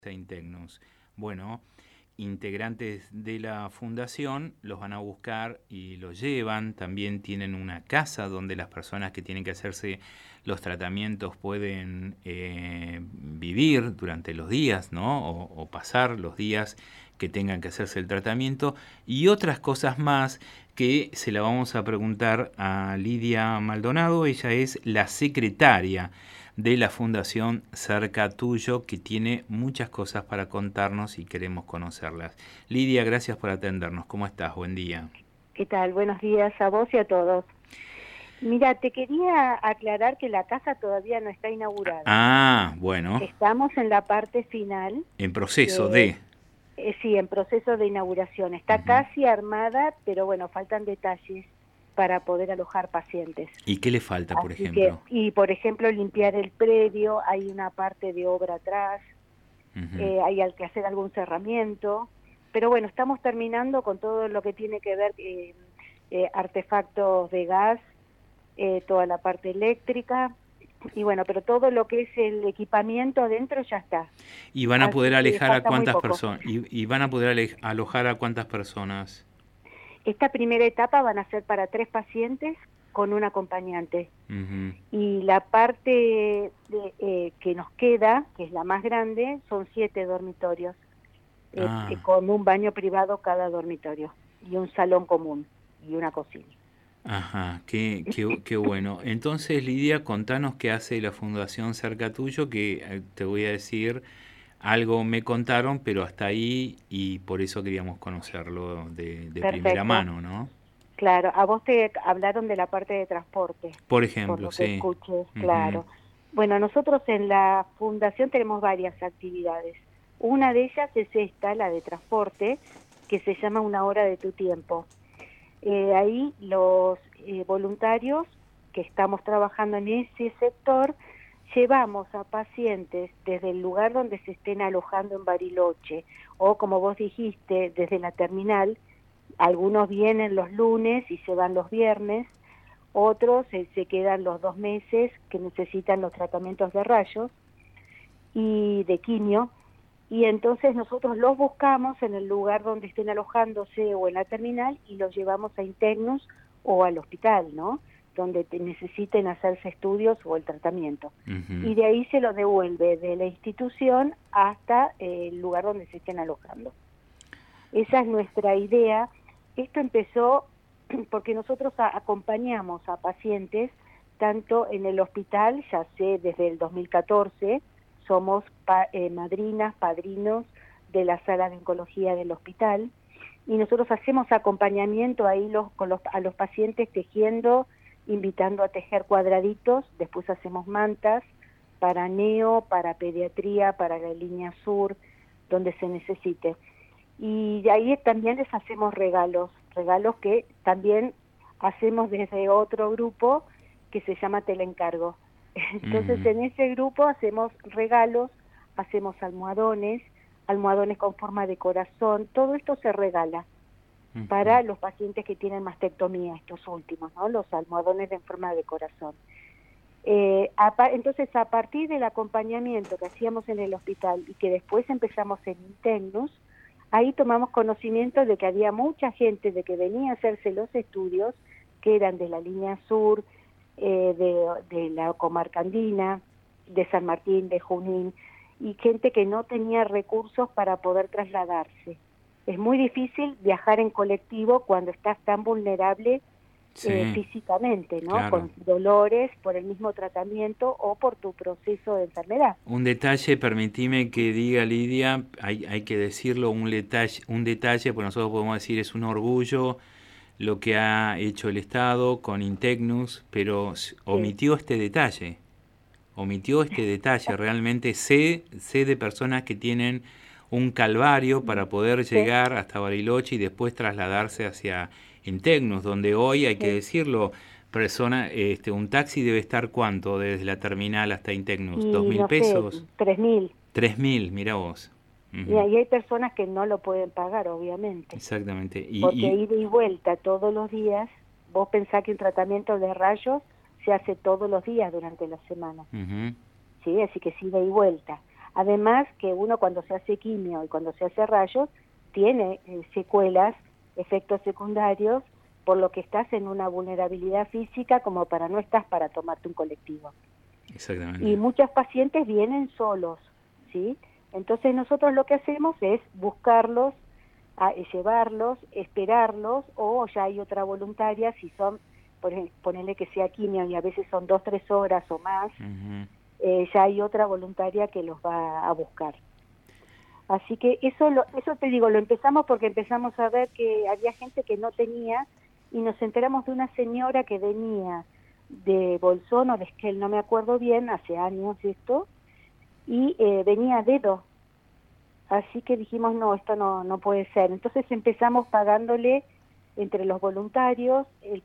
Integnus. Bueno, integrantes de la fundación los van a buscar y los llevan. También tienen una casa donde las personas que tienen que hacerse los tratamientos pueden vivir durante los días, ¿no? O pasar los días que tengan que hacerse el tratamiento y otras cosas más que se la vamos a preguntar a Lidia Maldonado. Ella es la secretaria de la Fundación Cerca Tuyo, que tiene muchas cosas para contarnos y queremos conocerlas. Lidia, gracias por atendernos. ¿Cómo estás? Buen día. ¿Qué tal? Buenos días a vos y a todos. Mira, te quería aclarar que la casa todavía no está inaugurada. Ah, bueno. Estamos en la parte final. En proceso de... Sí, en proceso de inauguración. Está casi armada, pero bueno, faltan detalles para poder alojar pacientes. ¿Y qué le falta, por Así ejemplo? por ejemplo, limpiar el predio, hay una parte de obra atrás, hay que hacer algún cerramiento, pero bueno, estamos terminando con todo lo que tiene que ver artefactos de gas, toda la parte eléctrica, y bueno, pero todo lo que es el equipamiento adentro ya está. ¿Y van a poder alejar a cuántas personas? ¿Y van a poder alojar a cuántas personas? Esta primera etapa van a ser para 3 pacientes con un acompañante. Y la parte que nos queda, que es la más grande, son 7 dormitorios, con un baño privado cada dormitorio, y un salón común, y una cocina. Ajá, qué bueno. Entonces, Lidia, contanos qué hace la Fundación Cerca Tuyo, que te voy a decir, algo me contaron, pero hasta ahí, y por eso queríamos conocerlo de primera mano, ¿no? Claro, a vos te hablaron de la parte de transporte. Por ejemplo, por lo que sí. Escuches, claro. Bueno, nosotros en la Fundación tenemos varias actividades. Una de ellas es esta, la de transporte, que se llama Una Hora de tu Tiempo. Ahí los voluntarios que estamos trabajando en ese sector llevamos a pacientes desde el lugar donde se estén alojando en Bariloche o, como vos dijiste, desde la terminal. Algunos vienen los lunes y se van los viernes, otros se quedan los 2 meses que necesitan los tratamientos de rayos y de quimio, y entonces nosotros los buscamos en el lugar donde estén alojándose o en la terminal y los llevamos a Integnus o al hospital, ¿no? Donde necesiten hacerse estudios o el tratamiento. Y de ahí se los devuelve de la institución hasta el lugar donde se estén alojando. Esa es nuestra idea. Esto empezó porque nosotros acompañamos a pacientes tanto en el hospital, ya sé, desde el 2014, somos madrinas, padrinos de la sala de oncología del hospital, y nosotros hacemos acompañamiento ahí a los pacientes tejiendo, invitando a tejer cuadraditos, después hacemos mantas para neo, para pediatría, para la línea sur, donde se necesite. Y de ahí también les hacemos regalos que también hacemos desde otro grupo que se llama Teleencargo. Entonces en ese grupo hacemos regalos, hacemos almohadones con forma de corazón, todo esto se regala para los pacientes que tienen mastectomía, estos últimos, ¿no? Los almohadones en forma de corazón. Entonces, a partir del acompañamiento que hacíamos en el hospital y que después empezamos en Integnus, ahí tomamos conocimiento de que había mucha gente de que venía a hacerse los estudios, que eran de la línea sur, de la comarca andina, de San Martín, de Junín, y gente que no tenía recursos para poder trasladarse. Es muy difícil viajar en colectivo cuando estás tan vulnerable físicamente, ¿no? Claro. Con dolores por el mismo tratamiento o por tu proceso de enfermedad. Un detalle, permitime que diga, Lidia, hay que decirlo, un detalle, pues nosotros podemos decir es un orgullo lo que ha hecho el Estado con Integnus, pero omitió este detalle. Realmente sé de personas que tienen un calvario para poder llegar hasta Bariloche y después trasladarse hacia Integnus, donde hoy, hay que decirlo, un taxi debe estar ¿cuánto desde la terminal hasta Integnus? ¿2.000 pesos? 3.000. 3.000, mira vos. Y ahí hay personas que no lo pueden pagar, obviamente. Exactamente. Porque ida y vuelta todos los días, vos pensás que un tratamiento de rayos se hace todos los días durante la semana. Sí, así que es ida y vuelta. Además que uno cuando se hace quimio y cuando se hace rayos tiene secuelas, efectos secundarios, por lo que estás en una vulnerabilidad física como para no estás para tomarte un colectivo. Exactamente. Y muchos pacientes vienen solos, ¿sí? Entonces nosotros lo que hacemos es buscarlos, llevarlos, esperarlos, o ya hay otra voluntaria, si son, por ejemplo, ponerle que sea quimio y a veces son 2-3 horas o más, ya hay otra voluntaria que los va a buscar. Así que eso te digo, lo empezamos porque empezamos a ver que había gente que no tenía, y nos enteramos de una señora que venía de Bolsón o de Esquel, no me acuerdo bien, hace años esto, y venía a dedo. Así que dijimos, no, esto no puede ser. Entonces empezamos pagándole entre los voluntarios, el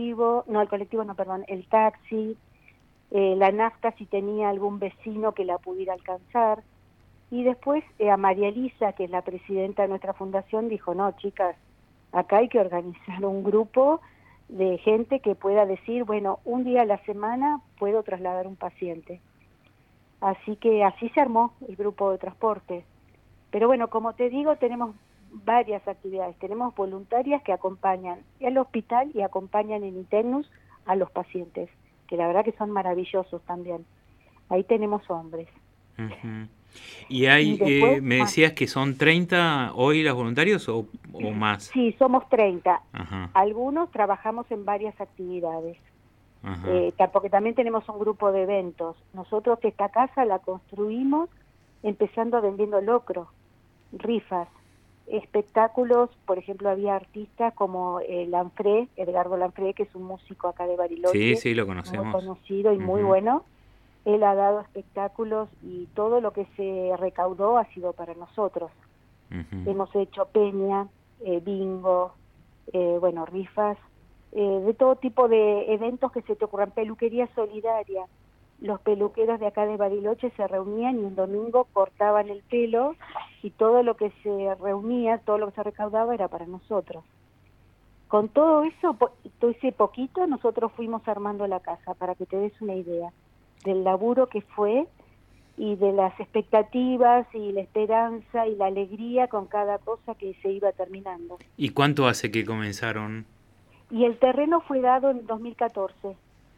taxi, la nafta si tenía algún vecino que la pudiera alcanzar. Y después a María Elisa, que es la presidenta de nuestra fundación, dijo, no, chicas, acá hay que organizar un grupo de gente que pueda decir, bueno, un día a la semana puedo trasladar un paciente. Así que así se armó el grupo de transporte. Pero bueno, como te digo, tenemos varias actividades. Tenemos voluntarias que acompañan al hospital y acompañan en Internus a los pacientes, que la verdad que son maravillosos también. Ahí tenemos hombres. Y hay, después, me decías que son 30 hoy los voluntarios o más. Sí, somos 30. Ajá. Algunos trabajamos en varias actividades. Ajá. Porque también tenemos un grupo de eventos. Nosotros esta casa la construimos empezando vendiendo locro, rifas, espectáculos. Por ejemplo, había artistas como Edgardo Lanfré, que es un músico acá de Bariloche, Sí, lo conocemos. muy conocido y muy bueno. Él ha dado espectáculos y todo lo que se recaudó ha sido para nosotros. Hemos hecho peña, bingo, rifas, de todo tipo de eventos que se te ocurran, peluquería solidaria. Los peluqueros de acá de Bariloche se reunían y un domingo cortaban el pelo, y todo lo que se reunía, todo lo que se recaudaba era para nosotros. Con todo eso, todo ese poquito, nosotros fuimos armando la casa, para que te des una idea del laburo que fue y de las expectativas y la esperanza y la alegría con cada cosa que se iba terminando. ¿Y cuánto hace que comenzaron? Y el terreno fue dado en 2014.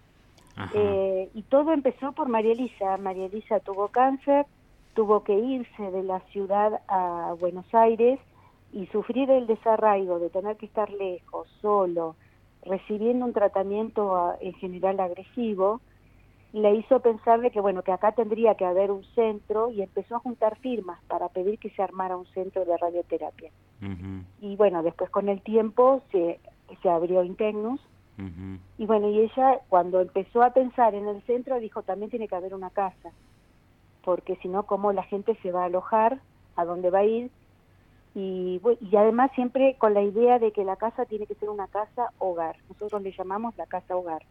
Y todo empezó por María Elisa. María Elisa tuvo cáncer, tuvo que irse de la ciudad a Buenos Aires y sufrir el desarraigo de tener que estar lejos, solo, recibiendo un tratamiento en general agresivo, le hizo pensar de que que acá tendría que haber un centro, y empezó a juntar firmas para pedir que se armara un centro de radioterapia. Y después con el tiempo se abrió Internus. Y y ella cuando empezó a pensar en el centro dijo, también tiene que haber una casa, porque si no, ¿cómo la gente se va a alojar? ¿A dónde va a ir? Y además siempre con la idea de que la casa tiene que ser una casa hogar. Nosotros le llamamos la casa hogar.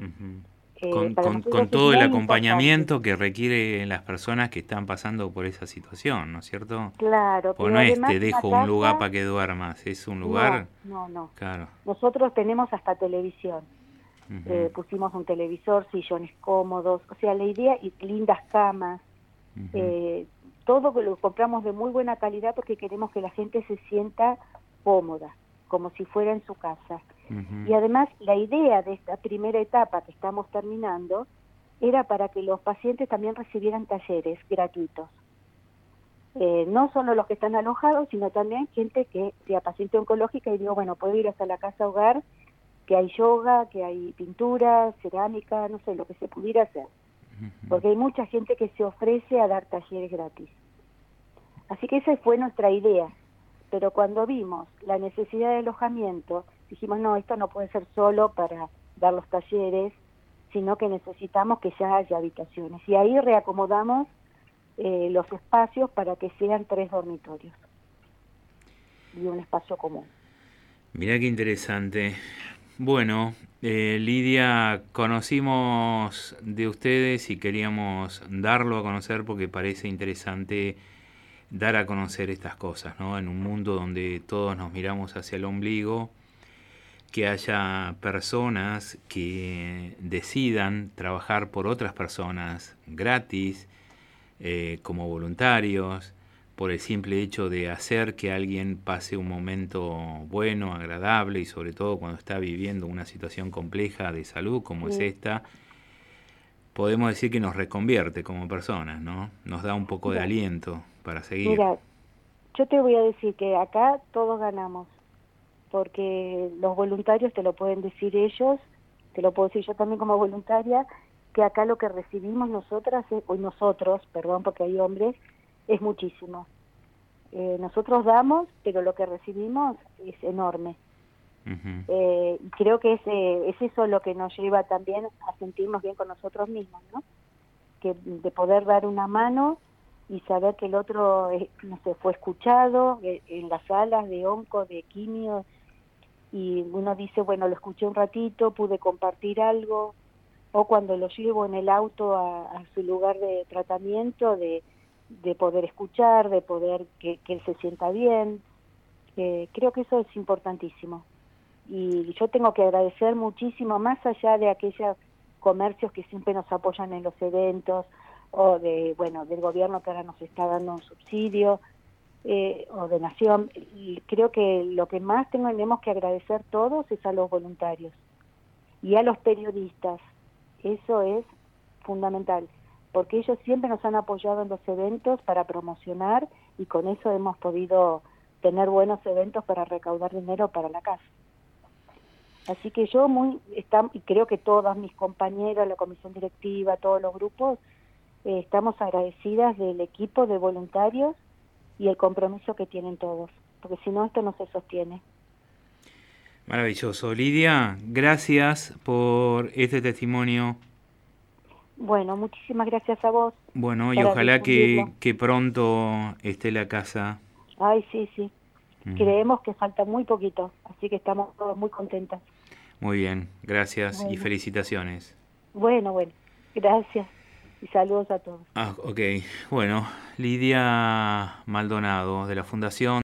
Con todo el acompañamiento que requieren las personas que están pasando por esa situación, ¿no es cierto? Claro, pero no es te dejo un lugar para que duermas, es un lugar... No. Claro. Nosotros tenemos hasta televisión. Pusimos un televisor, sillones cómodos, o sea, la idea, y lindas camas. Todo lo compramos de muy buena calidad porque queremos que la gente se sienta cómoda, como si fuera en su casa. Y además la idea de esta primera etapa que estamos terminando era para que los pacientes también recibieran talleres gratuitos. No solo los que están alojados, sino también gente que sea paciente oncológica y digo, puedo ir hasta la casa hogar, que hay yoga, que hay pintura, cerámica, no sé, lo que se pudiera hacer. Porque hay mucha gente que se ofrece a dar talleres gratis. Así que esa fue nuestra idea. Pero cuando vimos la necesidad de alojamiento, dijimos, no, esto no puede ser solo para dar los talleres, sino que necesitamos que ya haya habitaciones. Y ahí reacomodamos los espacios para que sean 3 dormitorios y un espacio común. Mirá qué interesante. Bueno, Lidia, conocimos de ustedes y queríamos darlo a conocer porque parece interesante dar a conocer estas cosas, ¿no? En un mundo donde todos nos miramos hacia el ombligo, que haya personas que decidan trabajar por otras personas gratis, como voluntarios, por el simple hecho de hacer que alguien pase un momento bueno, agradable y sobre todo cuando está viviendo una situación compleja de salud como es Sí. esta, podemos decir que nos reconvierte como personas, ¿no? Nos da un poco de Mira, aliento para seguir. mira, yo te voy a decir que acá todos ganamos, porque los voluntarios te lo pueden decir ellos, te lo puedo decir yo también como voluntaria, que acá lo que recibimos nosotras, o nosotros, perdón, porque hay hombres, es muchísimo. Nosotros damos, pero lo que recibimos es enorme. Ujú. Y creo que es eso lo que nos lleva también a sentirnos bien con nosotros mismos, ¿no? Que de poder dar una mano y saber que el otro, no sé, fue escuchado en las salas de onco, de quimio, y uno dice, bueno, lo escuché un ratito, pude compartir algo, o cuando lo llevo en el auto a su lugar de tratamiento, de poder escuchar, de poder que él se sienta bien. Creo que eso es importantísimo. Y yo tengo que agradecer muchísimo, más allá de aquellos comercios que siempre nos apoyan en los eventos, o del gobierno que ahora nos está dando un subsidio, o de Nación. Y creo que lo que más tenemos que agradecer todos es a los voluntarios y a los periodistas. Eso es fundamental, porque ellos siempre nos han apoyado en los eventos para promocionar, y con eso hemos podido tener buenos eventos para recaudar dinero para la casa. Así que yo y creo que todas mis compañeras, la comisión directiva, todos los grupos, estamos agradecidas del equipo de voluntarios y el compromiso que tienen todos, porque si no esto no se sostiene. Maravilloso. Lidia, gracias por este testimonio. Bueno, muchísimas gracias a vos Bueno, y para ojalá difundirlo. que pronto esté la casa. Ay, sí, sí. Mm. Creemos que falta muy poquito, así que estamos todos muy contentas. Muy bien, gracias y Bueno, felicitaciones. bueno, gracias y saludos a todos. Ok, bueno, Lidia Maldonado de la Fundación